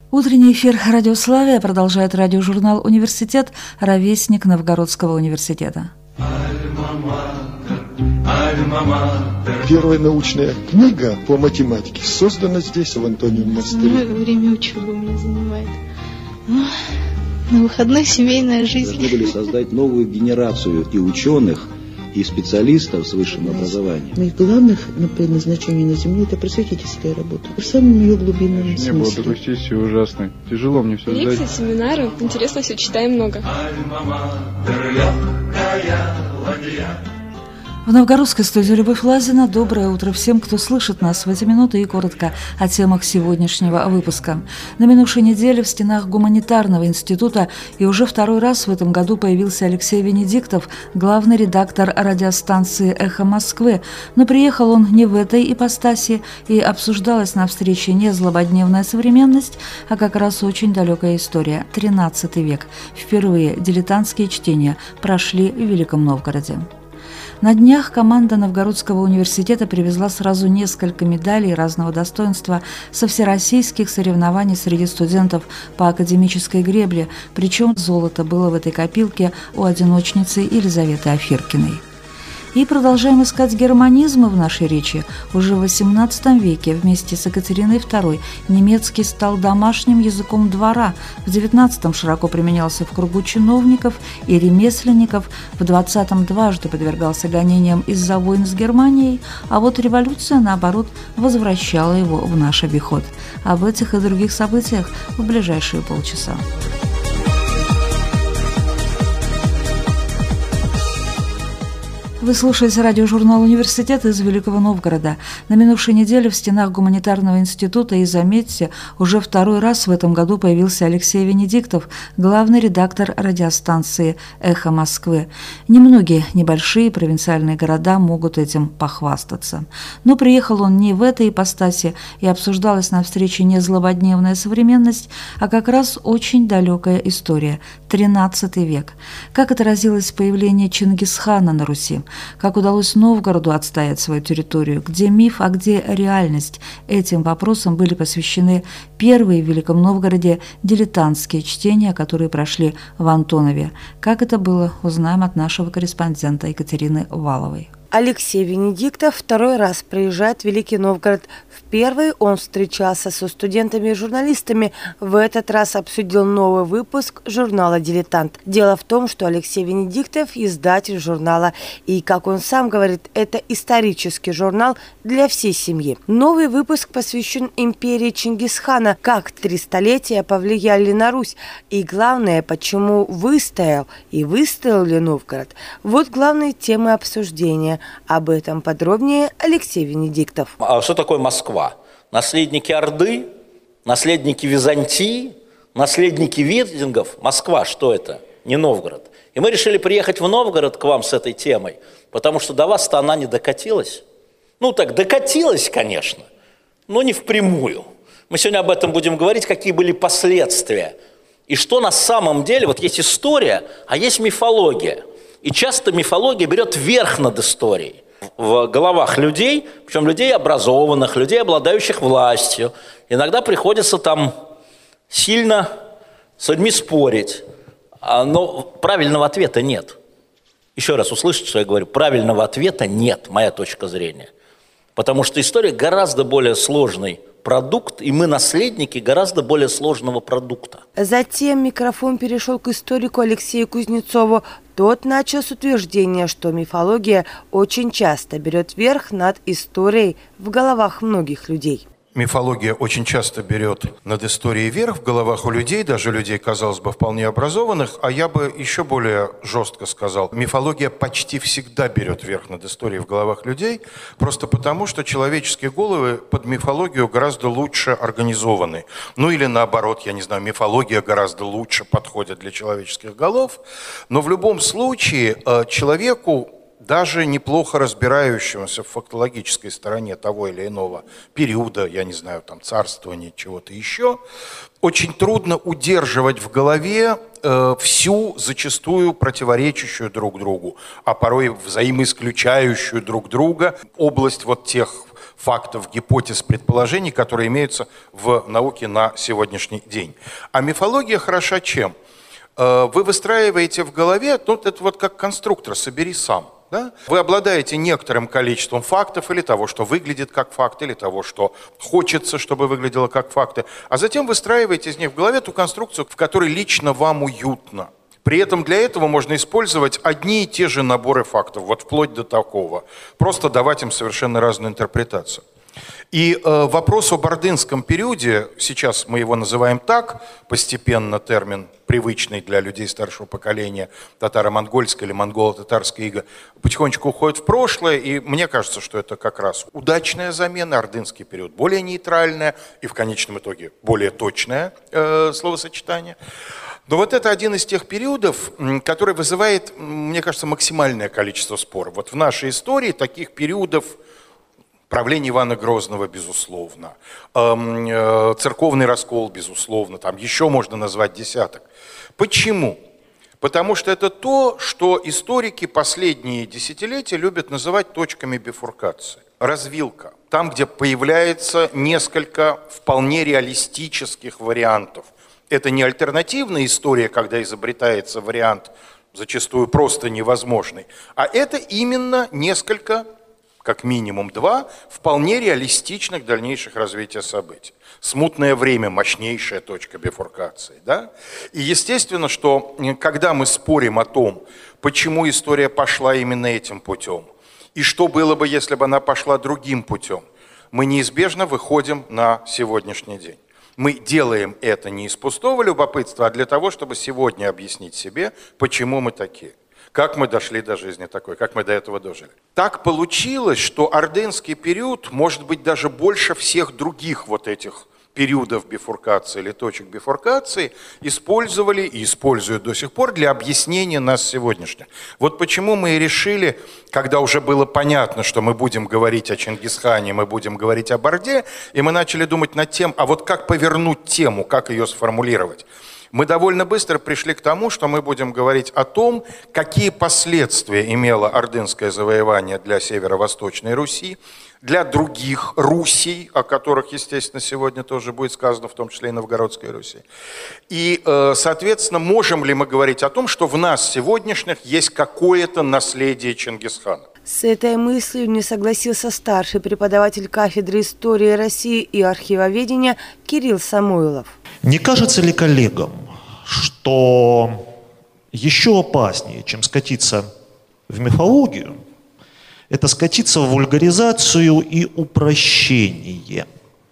Утренний эфир «Радиославия» продолжает радиожурнал «Университет», ровесник Новгородского университета. Первая научная книга по математике создана здесь, в Антониевом монастыре. Время учебы у меня занимает. На выходных семейная жизнь. Должны были создать новую генерацию и ученых, и специалистов с высшим образованием. Из главных предназначений на Земле это просветительская работа. В самом ее глубинном смысле. Не было такой сессии ужасной. Тяжело мне все сдать. Лекции, семинары. Интересно все, читаем много. В новгородской студии Любовь Лазина. Доброе утро всем, кто слышит нас в эти минуты, и коротко о темах сегодняшнего выпуска. На минувшей неделе в стенах Гуманитарного института и уже второй раз в этом году появился Алексей Венедиктов, главный редактор радиостанции «Эхо Москвы». Но приехал он не в этой ипостаси, и обсуждалась на встрече не злободневная современность, а как раз очень далекая история – XIII век. Впервые дилетантские чтения прошли в Великом Новгороде. На днях команда Новгородского университета привезла сразу несколько медалей разного достоинства со всероссийских соревнований среди студентов по академической гребле, причем золото было в этой копилке у одиночницы Елизаветы Афиркиной. И продолжаем искать германизмы в нашей речи. Уже в XVIII веке вместе с Екатериной II немецкий стал домашним языком двора. В XIX широко применялся в кругу чиновников и ремесленников. В XX дважды подвергался гонениям из-за войн с Германией, а вот революция, наоборот, возвращала его в наш обиход. Об этих и других событиях в ближайшие полчаса. Вы слушаете радиожурнал «Университет» из Великого Новгорода. На минувшей неделе в стенах Гуманитарного института, и заметьте, уже второй раз в этом году появился Алексей Венедиктов, главный редактор радиостанции «Эхо Москвы». Немногие небольшие провинциальные города могут этим похвастаться. Но приехал он не в этой ипостаси, и обсуждалась на встрече не злободневная современность, а как раз очень далекая история – XIII век. Как отразилось появление Чингисхана на Руси? Как удалось Новгороду отстоять свою территорию? Где миф, а где реальность? Этим вопросам были посвящены первые в Великом Новгороде дилетантские чтения, которые прошли в Антонове. Как это было, узнаем от нашего корреспондента Екатерины Валовой. Алексей Венедиктов второй раз приезжает в Великий Новгород. В первый он встречался со студентами и журналистами. В этот раз обсудил новый выпуск журнала «Дилетант». Дело в том, что Алексей Венедиктов – издатель журнала. И, как он сам говорит, это исторический журнал для всей семьи. Новый выпуск посвящен империи Чингисхана, как 3 столетия повлияли на Русь. И главное, почему выстоял и выстоял ли Новгород. Вот главные темы обсуждения. Об этом подробнее Алексей Венедиктов. А что такое Москва? Наследники Орды, наследники Византии, наследники викингов. Москва, что это? Не Новгород. И мы решили приехать в Новгород к вам с этой темой, потому что до вас-то она не докатилась. Ну так, докатилась, конечно, но не впрямую. Мы сегодня об этом будем говорить, какие были последствия. И что на самом деле, вот есть история, а есть мифология. И часто мифология берет верх над историей. В головах людей, причем людей образованных, людей, обладающих властью, иногда приходится там сильно с людьми спорить. Но правильного ответа нет. Еще раз услышите, что я говорю. Правильного ответа нет, моя точка зрения. Потому что история гораздо более сложный продукт, и мы наследники гораздо более сложного продукта. Затем микрофон перешел к историку Алексею Кузнецову. Тот начал с утверждения, что мифология очень часто берет верх над историей в головах многих людей. Мифология очень часто берет над историей верх в головах у людей, даже людей, казалось бы, вполне образованных, а я бы еще более жестко сказал, мифология почти всегда берет верх над историей в головах людей, просто потому, что человеческие головы под мифологию гораздо лучше организованы. Ну или наоборот, я не знаю, мифология гораздо лучше подходит для человеческих голов, но в любом случае человеку, даже неплохо разбирающемуся в фактологической стороне того или иного периода, я не знаю, там царствования, чего-то еще, очень трудно удерживать в голове всю зачастую противоречащую друг другу, а порой взаимоисключающую друг друга область вот тех фактов, гипотез, предположений, которые имеются в науке на сегодняшний день. А мифология хороша чем? Вы выстраиваете в голове, ну, это вот как конструктор, собери сам. Да? Вы обладаете некоторым количеством фактов или того, что выглядит как факт, или того, что хочется, чтобы выглядело как факты, а затем выстраиваете из них в голове ту конструкцию, в которой лично вам уютно. При этом для этого можно использовать одни и те же наборы фактов, вот вплоть до такого. Просто давать им совершенно разную интерпретацию. И вопрос об ордынском периоде, сейчас мы его называем так, постепенно термин, привычный для людей старшего поколения, татаро-монгольское или монголо-татарское иго, потихонечку уходит в прошлое, и мне кажется, что это как раз удачная замена, ордынский период более нейтральное и в конечном итоге более точное словосочетание. Но вот это один из тех периодов, который вызывает, мне кажется, максимальное количество споров. Вот в нашей истории таких периодов: правление Ивана Грозного, безусловно, церковный раскол, безусловно, там еще можно назвать десяток. Почему? Потому что это то, что историки последние десятилетия любят называть точками бифуркации. Развилка. Там, где появляется несколько вполне реалистических вариантов. Это не альтернативная история, когда изобретается вариант, зачастую просто невозможный, а это именно несколько, как минимум два, вполне реалистичных дальнейших развития событий. Смутное время – мощнейшая точка бифуркации. Да? И естественно, что когда мы спорим о том, почему история пошла именно этим путем, и что было бы, если бы она пошла другим путем, мы неизбежно выходим на сегодняшний день. Мы делаем это не из пустого любопытства, а для того, чтобы сегодня объяснить себе, почему мы такие. Как мы дошли до жизни такой, как мы до этого дожили. Так получилось, что ордынский период, может быть, даже больше всех других вот этих периодов бифуркации или точек бифуркации использовали и используют до сих пор для объяснения нас сегодняшних. Вот почему мы и решили, когда уже было понятно, что мы будем говорить о Чингисхане, мы будем говорить об Орде, и мы начали думать над тем, а вот как повернуть тему, как ее сформулировать. Мы довольно быстро пришли к тому, что мы будем говорить о том, какие последствия имело ордынское завоевание для северо-восточной Руси, для других Русей, о которых, естественно, сегодня тоже будет сказано, в том числе и Новгородской Руси. И, соответственно, можем ли мы говорить о том, что в нас сегодняшних есть какое-то наследие Чингисхана? С этой мыслью не согласился старший преподаватель кафедры истории России и архивоведения Кирилл Самойлов. Не кажется ли коллегам, что еще опаснее, чем скатиться в мифологию, это скатиться в вульгаризацию и упрощение?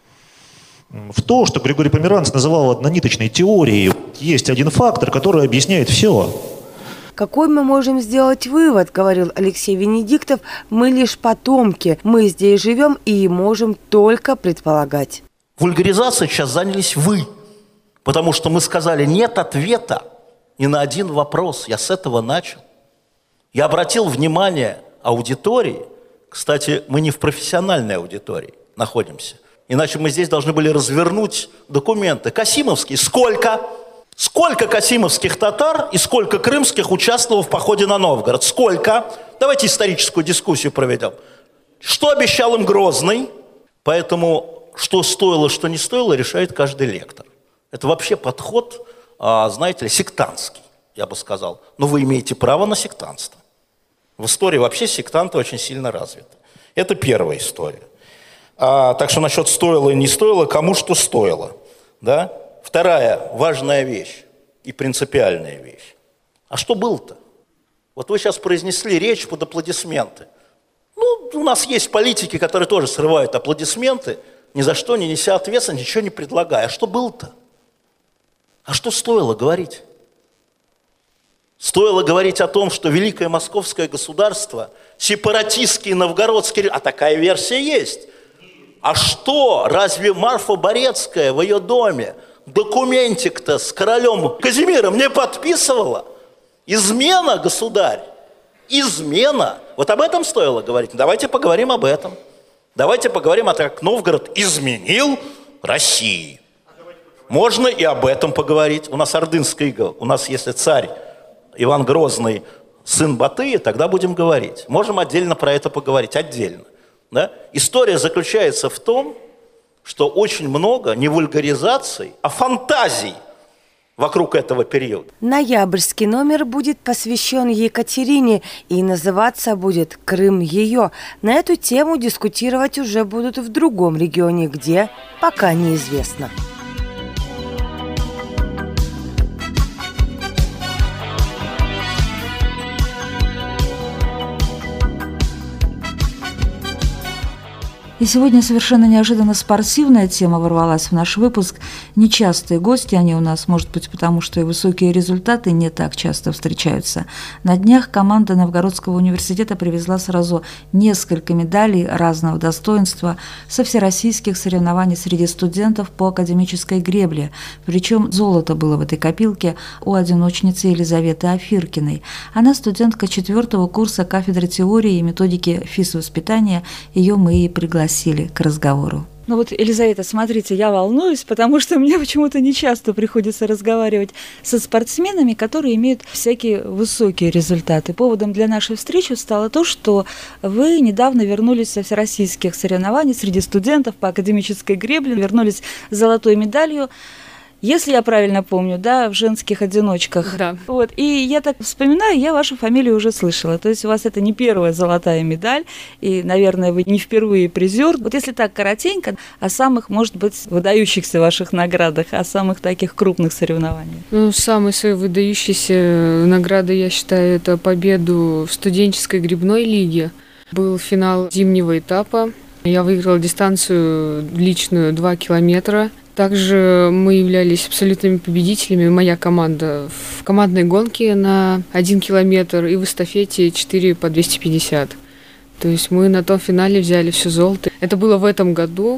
В то, что Григорий Померанц называл однониточной теорией, есть один фактор, который объясняет все. Какой мы можем сделать вывод, говорил Алексей Венедиктов, мы лишь потомки, мы здесь живем и можем только предполагать. Вульгаризацией сейчас занялись вы, потому что мы сказали, нет ответа ни на один вопрос. Я с этого начал. Я обратил внимание аудитории, кстати, мы не в профессиональной аудитории находимся, иначе мы здесь должны были развернуть документы. Касимовский, сколько? Сколько касимовских татар и сколько крымских участвовало в походе на Новгород? Сколько? Давайте историческую дискуссию проведем. Что обещал им Грозный? Поэтому что стоило, что не стоило, решает каждый лектор. Это вообще подход, знаете ли, сектантский, я бы сказал. Но вы имеете право на сектантство. В истории вообще сектанты очень сильно развиты. Это первая история. Так что насчет стоило и не стоило, кому что стоило. Да? Вторая важная вещь и принципиальная вещь. А что было-то? Вот вы сейчас произнесли речь под аплодисменты. Ну, у нас есть политики, которые тоже срывают аплодисменты, ни за что не неся ответственности, ничего не предлагая. А что было-то? А что стоило говорить? Стоило говорить о том, что Великое Московское государство, сепаратистский новгородский, а такая версия есть. А что, разве Марфа Борецкая в ее доме документик-то с королем Казимиром не подписывала? Измена, государь, измена. Вот об этом стоило говорить. Давайте поговорим об этом. Давайте поговорим о том, как Новгород изменил России. Можно и об этом поговорить. У нас ордынская ига. У нас, если царь Иван Грозный сын Батыя, тогда будем говорить. Можем отдельно про это поговорить, отдельно. Да? История заключается в том, что очень много не вульгаризаций, а фантазий вокруг этого периода. Ноябрьский номер будет посвящен Екатерине и называться будет «Крым ее». На эту тему дискутировать уже будут в другом регионе, где пока неизвестно. И сегодня совершенно неожиданно спортивная тема ворвалась в наш выпуск. Нечастые гости они у нас, может быть, потому что и высокие результаты не так часто встречаются. На днях команда Новгородского университета привезла сразу несколько медалей разного достоинства со всероссийских соревнований среди студентов по академической гребле. Причем золото было в этой копилке у одиночницы Елизаветы Афиркиной. Она студентка 4-го курса кафедры теории и методики физвоспитания. Ее мы и пригласили к разговору. Ну вот, Елизавета, смотрите, я волнуюсь, потому что мне почему-то нечасто приходится разговаривать со спортсменами, которые имеют всякие высокие результаты. Поводом для нашей встречи стало то, что вы недавно вернулись со всероссийских соревнований среди студентов по академической гребле, вернулись с золотой медалью. Если я правильно помню, да, в женских одиночках. Да. Вот. И я так вспоминаю, я вашу фамилию уже слышала. То есть у вас это не первая золотая медаль, и, наверное, вы не впервые призер. Вот если так коротенько, о самых, может быть, выдающихся ваших наградах, о самых таких крупных соревнованиях. Ну, самой своей выдающейся наградой, я считаю, это победу в студенческой гребной лиге. Был финал зимнего этапа. Я выиграла дистанцию личную 2 километра. Также мы являлись абсолютными победителями, моя команда, в командной гонке на 1 километр и в эстафете 4 по 250. То есть мы на том финале взяли все золото. Это было в этом году,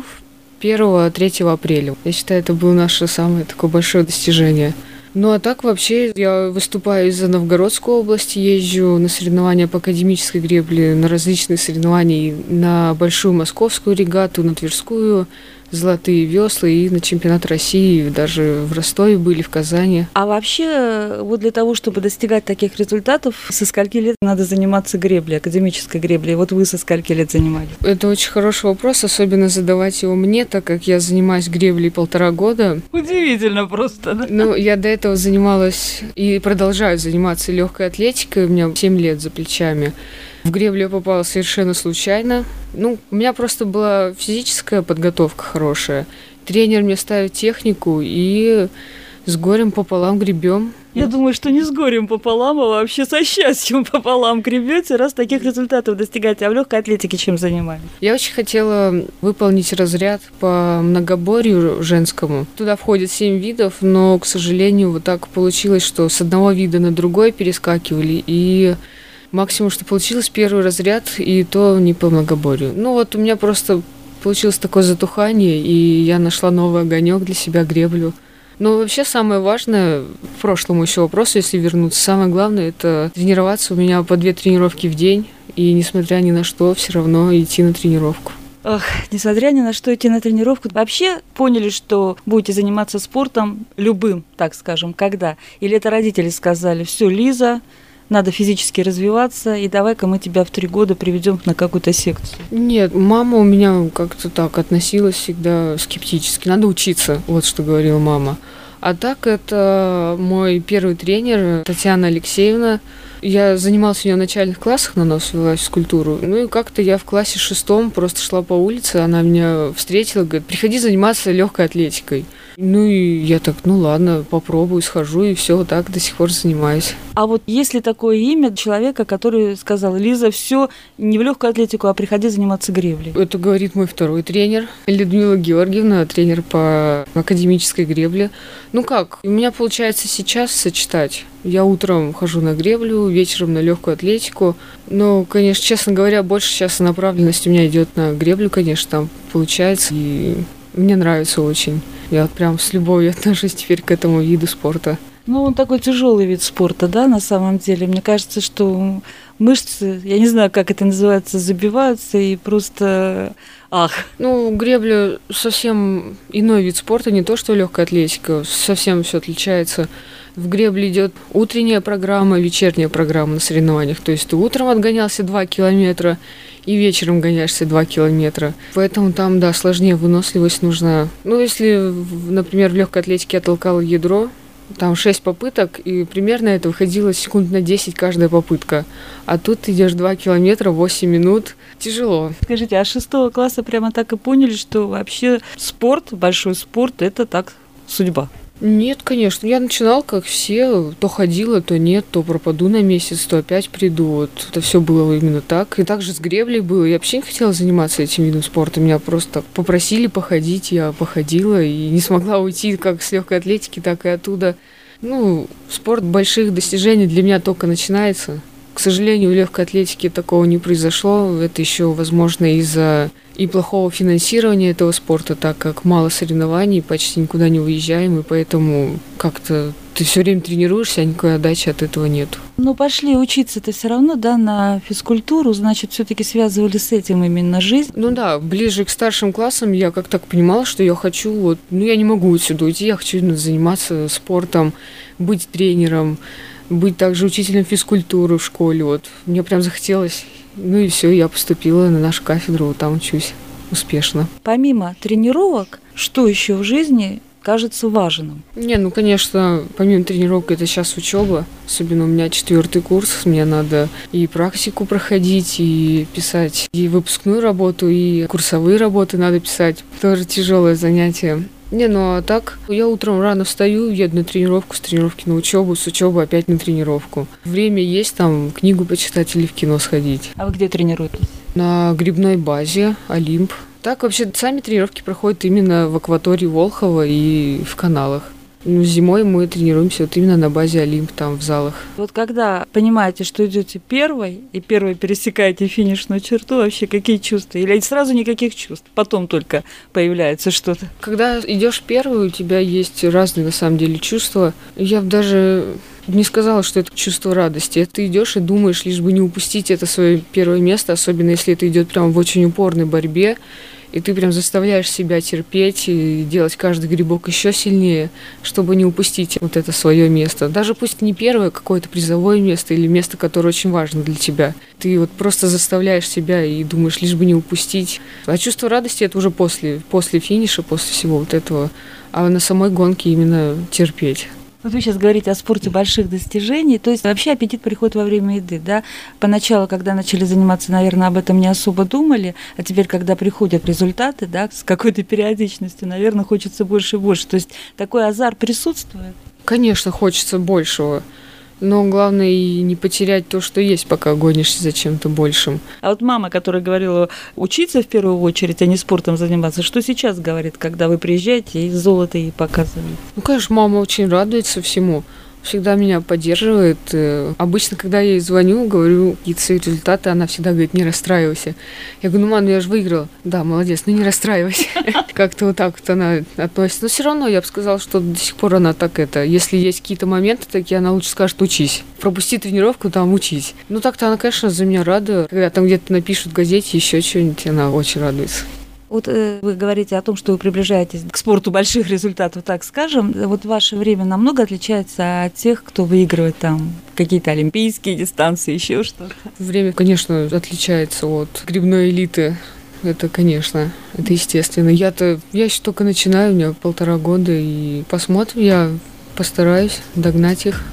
1-3 апреля. Я считаю, это было наше самое такое большое достижение. Ну а так вообще я выступаю из-за Новгородской области, езжу на соревнования по академической гребле, на различные соревнования, на большую московскую регату, на Тверскую, золотые весла и на чемпионат России, даже в Ростове были, в Казани. А вообще, вот для того, чтобы достигать таких результатов, со скольки лет надо заниматься греблей, академической греблей? Вот вы со скольки лет занимались? Это очень хороший вопрос, особенно задавать его мне, так как я занимаюсь греблей 1,5 года. Удивительно просто, да? Ну, я до этого занималась и продолжаю заниматься легкой атлетикой, у меня 7 лет за плечами. В греблю я попала совершенно случайно. Ну, у меня просто была физическая подготовка хорошая. Тренер мне ставит технику, и с горем пополам гребем. Я думаю, что не с горем пополам, а вообще со счастьем пополам гребете, раз таких результатов достигаете. А в легкой атлетике чем занимались? Я очень хотела выполнить разряд по многоборью женскому. Туда входит 7 видов, но, к сожалению, вот так получилось, что с одного вида на другой перескакивали, и максимум, что получилось, 1-й разряд, и то не по многоборью. Ну вот у меня просто получилось такое затухание, и я нашла новый огонек для себя, греблю. Но вообще самое важное, к прошлому еще вопросу, если вернуться, самое главное, это тренироваться. У меня по 2 тренировки в день, и несмотря ни на что, все равно идти на тренировку. Ох, несмотря ни на что идти на тренировку, вообще поняли, что будете заниматься спортом любым, так скажем, когда? Или это родители сказали: все, Лиза, надо физически развиваться, и давай-ка мы тебя в 3 года приведем на какую-то секцию? Нет, мама у меня как-то так относилась всегда скептически. Надо учиться, вот что говорила мама. А так это мой первый тренер Татьяна Алексеевна. Я занималась у нее в начальных классах, на нас вела физкультуру. Ну и как-то я в классе 6 просто шла по улице, она меня встретила, говорит: приходи заниматься легкой атлетикой. Ну и я так, ну ладно, попробую, схожу, и все, вот так до сих пор занимаюсь. А вот есть ли такое имя человека, который сказал: Лиза, все, не в легкую атлетику, а приходи заниматься греблей? Это говорит мой второй тренер, Людмила Георгиевна, тренер по академической гребле. Ну как, у меня получается сейчас сочетать. Я утром хожу на греблю, вечером на легкую атлетику. Но, конечно, честно говоря, больше сейчас направленность у меня идет на греблю, конечно, там получается. И мне нравится очень. Я вот прям с любовью отношусь теперь к этому виду спорта. Ну, он такой тяжелый вид спорта, да, на самом деле. Мне кажется, что мышцы, я не знаю, как это называется, забиваются и просто ах. Ну, гребля совсем иной вид спорта, не то что легкая атлетика, совсем все отличается. В гребле идет утренняя программа, вечерняя программа на соревнованиях. То есть ты утром отгонялся 2 километра, и вечером гоняешься 2 километра. Поэтому там, да, сложнее выносливость нужна. Ну, если, например, в легкой атлетике я толкала ядро, там 6 попыток, и примерно это выходило секунд на 10 каждая попытка. А тут ты идешь 2 километра, 8 минут. Тяжело. Скажите, а с 6 класса прямо так и поняли, что вообще спорт, большой спорт, это так судьба? Нет, конечно. Я начинал, как все, то ходила, то нет, то пропаду на месяц, то опять приду. Вот это все было именно так. И также с греблей было. Я вообще не хотела заниматься этим видом спорта. Меня просто попросили походить, я походила и не смогла уйти как с легкой атлетики, так и оттуда. Ну, спорт больших достижений для меня только начинается. К сожалению, в легкой атлетике такого не произошло. Это еще, возможно, из-за и плохого финансирования этого спорта, так как мало соревнований, почти никуда не выезжаем, и поэтому как-то ты все время тренируешься, а никакой отдачи от этого нет. Но пошли учиться-то все равно, да, на физкультуру, значит, все-таки связывали с этим именно жизнь. Ну да, ближе к старшим классам я как так понимала, что я хочу, вот, ну я не могу отсюда уйти, я хочу заниматься спортом, быть тренером, быть также учителем физкультуры в школе. Вот. Мне прям захотелось. Ну и все, я поступила на нашу кафедру, вот там учусь успешно. Помимо тренировок, что еще в жизни кажется важным? Не, ну, конечно, помимо тренировок, это сейчас учеба. Особенно у меня 4-й курс. Мне надо и практику проходить, и писать и выпускную работу, и курсовые работы надо писать. Тоже тяжелое занятие. Не, ну а так, я утром рано встаю, еду на тренировку, с тренировки на учебу, с учебы опять на тренировку. Время есть там книгу почитать или в кино сходить. А вы где тренируетесь? На грибной базе «Олимп». Так вообще сами тренировки проходят именно в акватории Волхова и в каналах. Ну, зимой мы тренируемся вот именно на базе «Олимп», там в залах. Вот когда понимаете, что идете первой, и первой пересекаете финишную черту, вообще какие чувства? Или сразу никаких чувств, потом только появляется что-то? Когда идешь первой, у тебя есть разные на самом деле чувства. Я бы даже не сказала, что это чувство радости. Ты идешь и думаешь, лишь бы не упустить это свое первое место, особенно если это идет прям в очень упорной борьбе. И ты прям заставляешь себя терпеть и делать каждый грибок еще сильнее, чтобы не упустить вот это свое место. Даже пусть не первое, какое-то призовое место или место, которое очень важно для тебя. Ты вот просто заставляешь себя и думаешь, лишь бы не упустить. А чувство радости это уже после финиша, после всего вот этого. А на самой гонке именно терпеть. Вот вы сейчас говорите о спорте больших достижений, то есть вообще аппетит приходит во время еды, да? Поначалу, когда начали заниматься, наверное, об этом не особо думали, а теперь, когда приходят результаты, да, с какой-то периодичностью, наверное, хочется больше и больше. То есть такой азарт присутствует? Конечно, хочется большего. Но главное и не потерять то, что есть, пока гонишься за чем-то большим. А вот мама, которая говорила учиться в первую очередь, а не спортом заниматься, что сейчас говорит, когда вы приезжаете и золото ей показываете? Ну, конечно, мама очень радуется всему. Всегда меня поддерживает. Обычно, когда я ей звоню, говорю какие-то свои результаты, она всегда говорит, не расстраивайся. Я говорю, ну, мам, я же выиграла. Да, молодец, ну не расстраивайся. Как-то вот так вот она относится. Но все равно я бы сказала, что до сих пор она так это. Если есть какие-то моменты такие, она лучше скажет, учись. Пропусти тренировку, там учись. Ну, так-то она, конечно, за меня рада. Когда там где-то напишут в газете еще что-нибудь, она очень радуется. Вот вы говорите о том, что вы приближаетесь к спорту больших результатов, так скажем. Вот ваше время намного отличается от тех, кто выигрывает там какие-то олимпийские дистанции, еще что-то? Время, конечно, отличается от грибной элиты. Это, конечно, это естественно. Я еще только начинаю, у меня 1,5 года, и посмотрим, я постараюсь догнать их.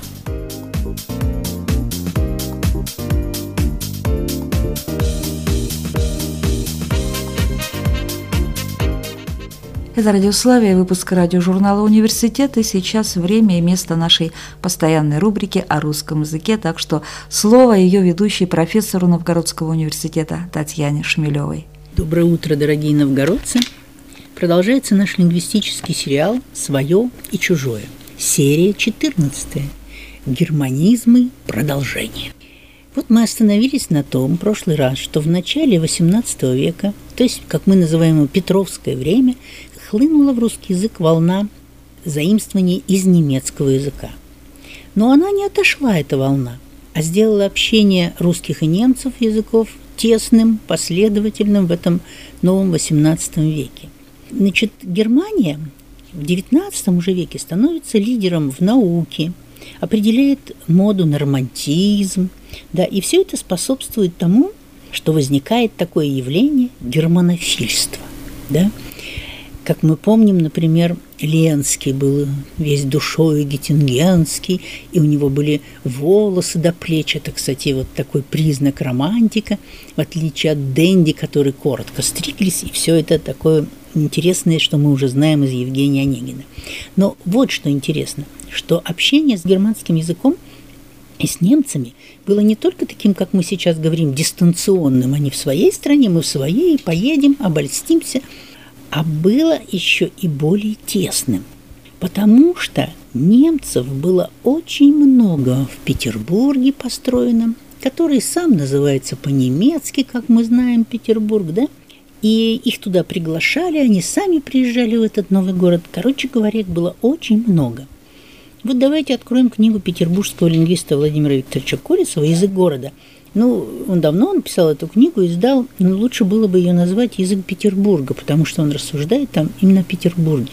Это «Радиославия», выпуск радиожурнала «Университет», и сейчас время и место нашей постоянной рубрики о русском языке, так что слово ее ведущей профессору Новгородского университета Татьяне Шмелевой. Доброе утро, дорогие новгородцы! Продолжается наш лингвистический сериал «Своё и чужое». Серия 14. Германизмы. Продолжение. Вот мы остановились на том в прошлый раз, что в начале XVIII века, то есть, как мы называем его, Петровское время, хлынула в русский язык волна заимствований из немецкого языка. Но она не отошла, эта волна, а сделала общение русских и немцев языков тесным, последовательным в этом новом XVIII веке. Значит, Германия в XIX уже веке становится лидером в науке, определяет моду на романтизм, да, и все это способствует тому, что возникает такое явление германофильства. Да? Как мы помним, например, Ленский был весь душою геттингенский, и у него были волосы до плеч. Это, кстати, вот такой признак романтика, в отличие от Дэнди, которые коротко стриглись, и все это такое интересное, что мы уже знаем из Евгения Онегина. Но вот что интересно, что общение с германским языком и с немцами было не только таким, как мы сейчас говорим, дистанционным, они в своей стране, мы в своей, поедем, обольстимся, а было еще и более тесным, потому что немцев было очень много в Петербурге построено, который сам называется по-немецки, как мы знаем, Петербург, да? И их туда приглашали, они сами приезжали в этот новый город. Короче говоря, их было очень много. Вот давайте откроем книгу петербургского лингвиста Владимира Викторовича Колесова «Язык города». Он давно написал эту книгу, издал, но лучше было бы ее назвать «Язык Петербурга», потому что он рассуждает там именно о Петербурге.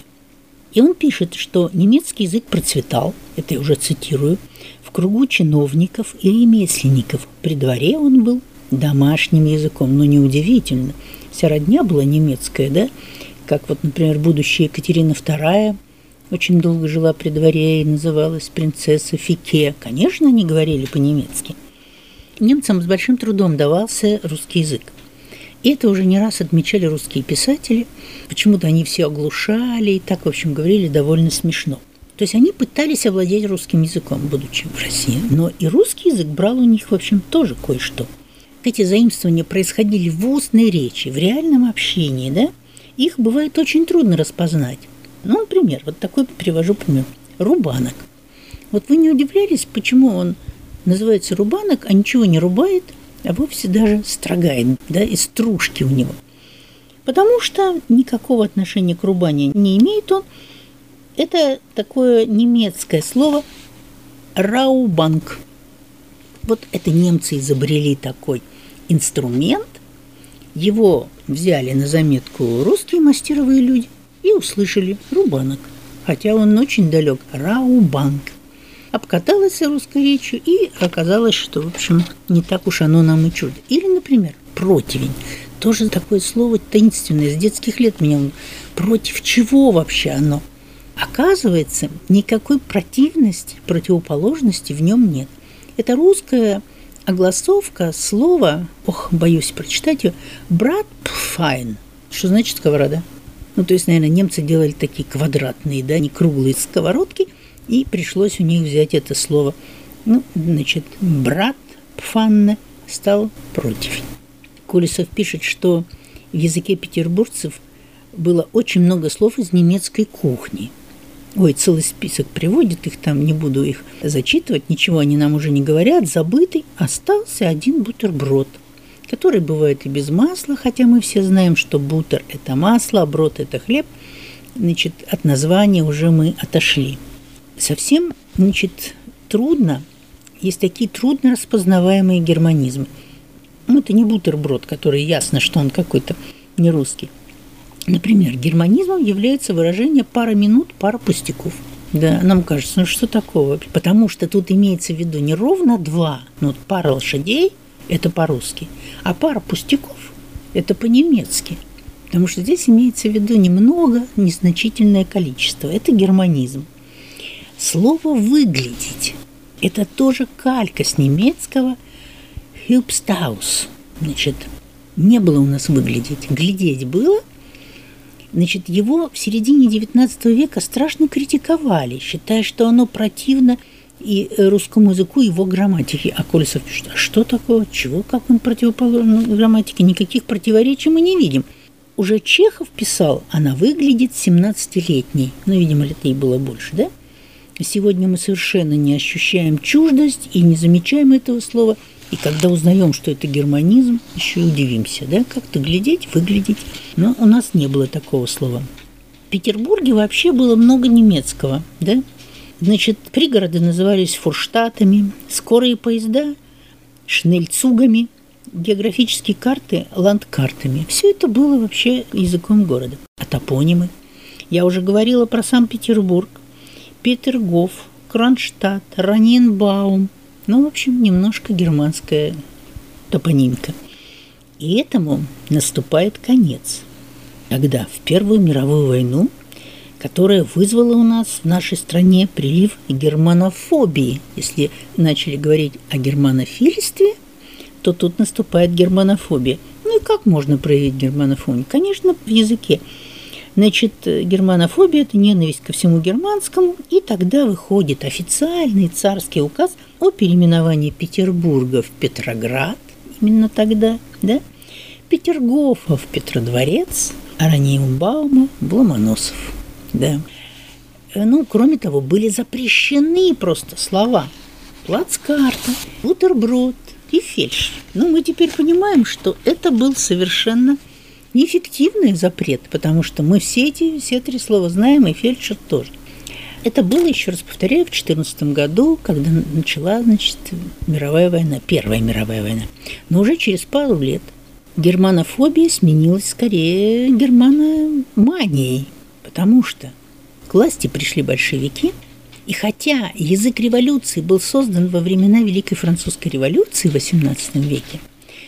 И он пишет, что немецкий язык процветал, это я уже цитирую, в кругу чиновников и ремесленников. При дворе он был домашним языком, но неудивительно. Вся родня была немецкая, да? Как вот, например, будущая Екатерина II очень долго жила при дворе и называлась принцесса Фике. Конечно, они говорили по-немецки. Немцам с большим трудом давался русский язык. И это уже не раз отмечали русские писатели. Почему-то они все оглушали и так, в общем, говорили довольно смешно. То есть они пытались овладеть русским языком, будучи в России. Но и русский язык брал у них, в общем, тоже кое-что. Эти заимствования происходили в устной речи, в реальном общении, да? Их бывает очень трудно распознать. Например, вот такой привожу пример. Рубанок. Вот вы не удивлялись, почему он называется рубанок, а ничего не рубает, а вовсе даже строгает, да, из стружки у него. Потому что никакого отношения к рубанию не имеет он. Это такое немецкое слово «раубанк». Вот это немцы изобрели такой инструмент, его взяли на заметку русские мастеровые люди и услышали рубанок, хотя он очень далек, раубанк. Обкаталась русской речью, и оказалось, что, в общем, не так уж оно нам и чудо. Или, например, противень. Тоже такое слово таинственное, с детских лет меня. Против чего вообще оно? Оказывается, никакой противности, противоположности в нем нет. Это русская огласовка слова, боюсь прочитать ее, «братпфайн», что значит сковорода. То есть, наверное, немцы делали такие квадратные, да, не круглые сковородки, и пришлось у них взять это слово. «Братпфанне» стал противень. Колесов пишет, что в языке петербуржцев было очень много слов из немецкой кухни. Целый список приводит, их там не буду их зачитывать, ничего они нам уже не говорят, забытый. Остался один бутерброд, который бывает и без масла, хотя мы все знаем, что бутер – это масло, а брод – это хлеб. От названия уже мы отошли. Совсем, трудно, есть такие трудно распознаваемые германизмы. Это не бутерброд, который ясно, что он какой-то не русский. Например, германизмом является выражение «пара минут, пара пустяков». Да, нам кажется, что такого? Потому что тут имеется в виду не ровно два, пара лошадей – это по-русски, а пара пустяков – это по-немецки. Потому что здесь имеется в виду немного, незначительное количество. Это германизм. Слово «выглядеть» – это тоже калька с немецкого «hübstaus». Не было у нас «выглядеть», «глядеть» было. Его в середине XIX века страшно критиковали, считая, что оно противно и русскому языку, и его грамматике. А Колесов пишет, что такого, чего, как он противоположен грамматике, никаких противоречий мы не видим. Уже Чехов писал, она выглядит 17-летней, видимо, лет ей было больше, да? Сегодня мы совершенно не ощущаем чуждость и не замечаем этого слова. И когда узнаем, что это германизм, еще и удивимся, да, как-то глядеть, выглядеть. Но у нас не было такого слова. В Петербурге вообще было много немецкого, да. Пригороды назывались фурштатами, скорые поезда – шнельцугами, географические карты – ландкартами. Все это было вообще языком города. А топонимы? Я уже говорила про Санкт-Петербург, Петергоф, Кронштадт, Раненбаум. В общем, немножко германская топонимика. И этому наступает конец, когда в Первую мировую войну, которая вызвала у нас в нашей стране прилив германофобии. Если начали говорить о германофильстве, то тут наступает германофобия. Ну и как можно проявить германофобию? Конечно, в языке. Значит, германофобия – это ненависть ко всему германскому, и тогда выходит официальный царский указ о переименовании Петербурга в Петроград, именно тогда, да? Петергофа в Петродворец, Араньенбаума в Ломоносов, да. Ну, кроме того, были запрещены просто слова плацкарта, бутерброд и фельдшер. Но мы теперь понимаем, что это был совершенно неэффективный запрет, потому что мы все три слова знаем, и фельдшер тоже. Это было, еще раз повторяю, в 2014 году, когда начала, значит, мировая война, Первая мировая война. Но уже через пару лет германофобия сменилась скорее германоманией, потому что к власти пришли большевики, и хотя язык революции был создан во времена Великой Французской революции в XVIII веке,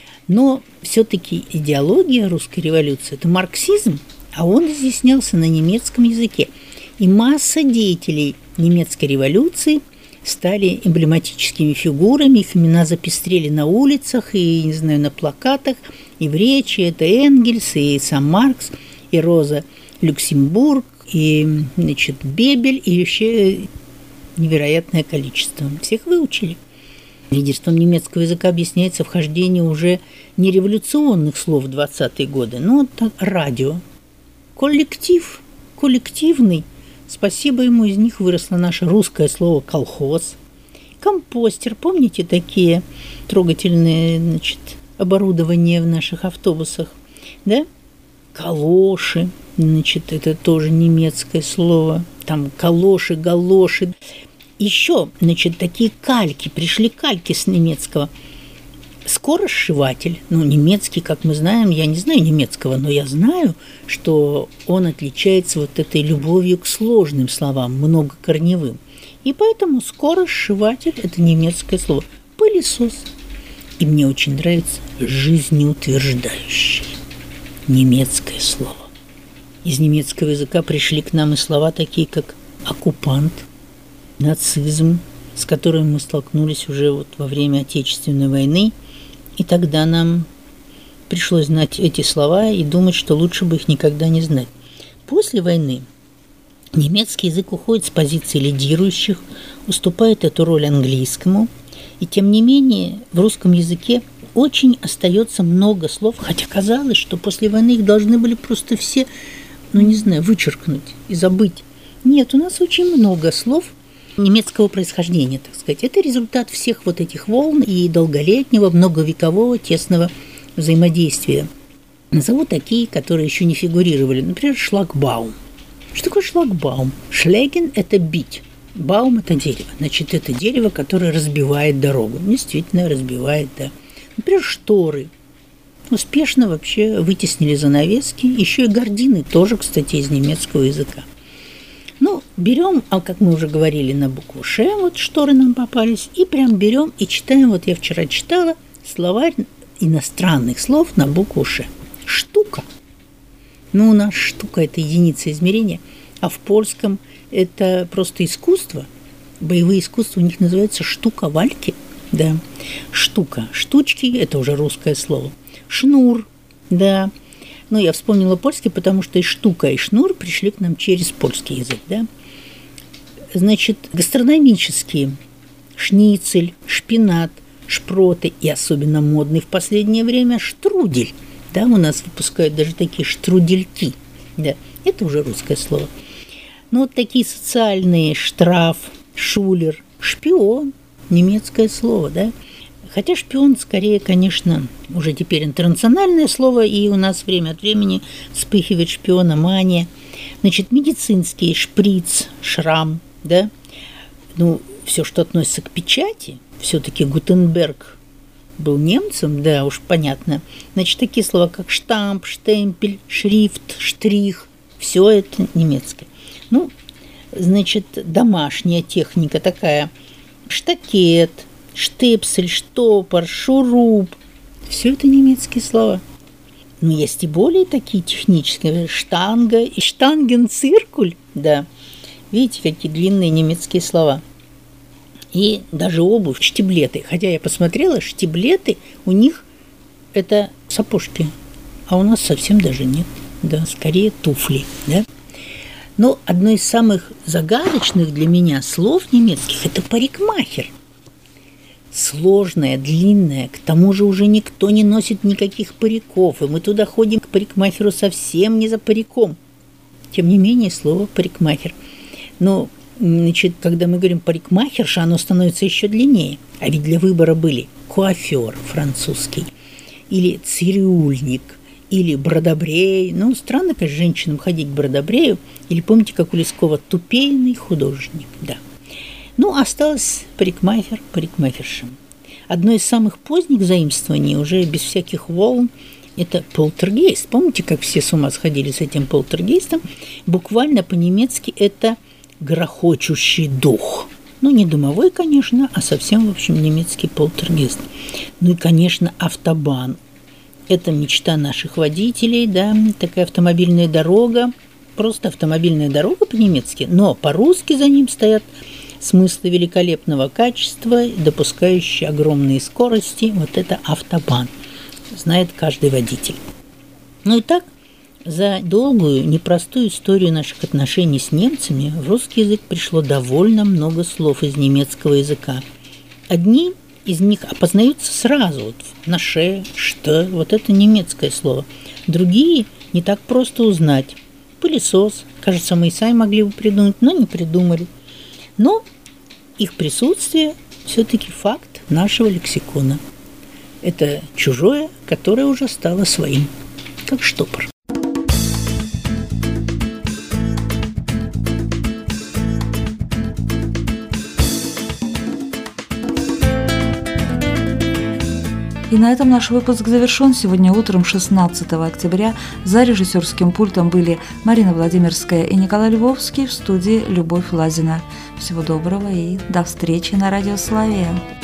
но все-таки идеология русской революции – это марксизм, а он изъяснялся на немецком языке. И масса деятелей немецкой революции стали эмблематическими фигурами, их имена запестрели на улицах и, не знаю, на плакатах, и в речи. Это Энгельс, и сам Маркс, и Роза Люксембург, и, значит, Бебель, и еще невероятное количество. Всех выучили. Лидерством немецкого языка объясняется вхождение уже не революционных слов в 20-е годы, но радио. Коллектив, коллективный. Спасибо ему, из них выросло наше русское слово «колхоз». Компостер, помните такие трогательные, значит, оборудования в наших автобусах, да? Калоши, значит, это тоже немецкое слово. Там калоши, галоши. Еще, значит, такие кальки, пришли кальки с немецкого. Скоросшиватель, ну, немецкий, как мы знаем, я не знаю немецкого, но я знаю, что он отличается вот этой любовью к сложным словам, многокорневым. И поэтому скоросшиватель – это немецкое слово. Пылесос. И мне очень нравится жизнеутверждающее немецкое слово. Из немецкого языка пришли к нам и слова такие, как оккупант, нацизм, с которыми мы столкнулись уже вот во время Отечественной войны. И тогда нам пришлось знать эти слова и думать, что лучше бы их никогда не знать. После войны немецкий язык уходит с позиции лидирующих, уступает эту роль английскому. И тем не менее в русском языке очень остается много слов, хотя казалось, что после войны их должны были просто все, ну не знаю, вычеркнуть и забыть. Нет, у нас очень много слов немецкого происхождения, так сказать. Это результат всех вот этих волн и долголетнего, многовекового, тесного взаимодействия. Назову такие, которые еще не фигурировали. Например, шлагбаум. Что такое шлагбаум? Шлеген – это бить. Баум – это дерево. Значит, это дерево, которое разбивает дорогу. Действительно, разбивает, да. Например, шторы. Успешно вообще вытеснили занавески. Еще и гардины тоже, кстати, из немецкого языка. Ну, берем, как мы уже говорили, на букву «Ш», вот шторы нам попались, и прям берем и читаем, вот я вчера читала словарь иностранных слов на букву «Ш». Штука. Ну, у нас штука – это единица измерения, а в польском это просто искусство. Боевые искусства у них называются штуковальки, да. Штука. Штучки – это уже русское слово. Шнур, да. Ну, я вспомнила польский, потому что и штука, и шнур пришли к нам через польский язык, да. Значит, гастрономические – шницель, шпинат, шпроты и особенно модный в последнее время штрудель. Да, у нас выпускают даже такие штрудельки, да, это уже русское слово. Ну, вот такие социальные – штраф, шулер, шпион – немецкое слово, да. Хотя шпион скорее, конечно, уже теперь интернациональное слово, и у нас время от времени вспыхивает шпиономания. Значит, медицинский шприц, шрам, да. Ну, все, что относится к печати, все-таки Гутенберг был немцем, да, уж понятно. Значит, такие слова, как штамп, штемпель, шрифт, штрих, все это немецкое. Ну, значит, домашняя техника такая, штакет, штепсель, штопор, шуруп. Все это немецкие слова. Но есть и более такие технические. Штанга и штангенциркуль. Да. Видите, какие длинные немецкие слова. И даже обувь, штиблеты. Хотя я посмотрела, штиблеты у них это сапожки. А у нас совсем даже нет. Да, скорее туфли. Да? Но одно из самых загадочных для меня слов немецких – это парикмахер. Сложная, длинная, к тому же уже никто не носит никаких париков, и мы туда ходим к парикмахеру совсем не за париком. Тем не менее, слово парикмахер. Но, значит, когда мы говорим парикмахерша, оно становится еще длиннее. А ведь для выбора были куафер французский, или цирюльник, или бродобрей. Ну, странно, конечно, женщинам ходить к бродобрею. Или помните, как у Лескова, тупейный художник, да. Ну, осталось парикмахер, парикмахерша. Одно из самых поздних заимствований, уже без всяких волн, это полтергейст. Помните, как все с ума сходили с этим полтергейстом? Буквально по-немецки это грохочущий дух. Ну, не домовой, конечно, а совсем, в общем, немецкий полтергейст. Ну и, конечно, автобан. Это мечта наших водителей, да, такая автомобильная дорога. Просто автомобильная дорога по-немецки, но по-русски за ним стоят смыслы великолепного качества, допускающие огромные скорости. Вот это автобан. Знает каждый водитель. Ну и так, за долгую, непростую историю наших отношений с немцами в русский язык пришло довольно много слов из немецкого языка. Одни из них опознаются сразу. Вот «наше», «что», вот это немецкое слово. Другие не так просто узнать. Пылесос, кажется, мы и сами могли бы придумать, но не придумали. Но их присутствие все-таки факт нашего лексикона. Это чужое, которое уже стало своим, как штопор. И на этом наш выпуск завершен. Сегодня утром 16 октября за режиссерским пультом были Марина Владимирская и Николай Львовский, в студии Любовь Лазина. Всего доброго и до встречи на радио Славия.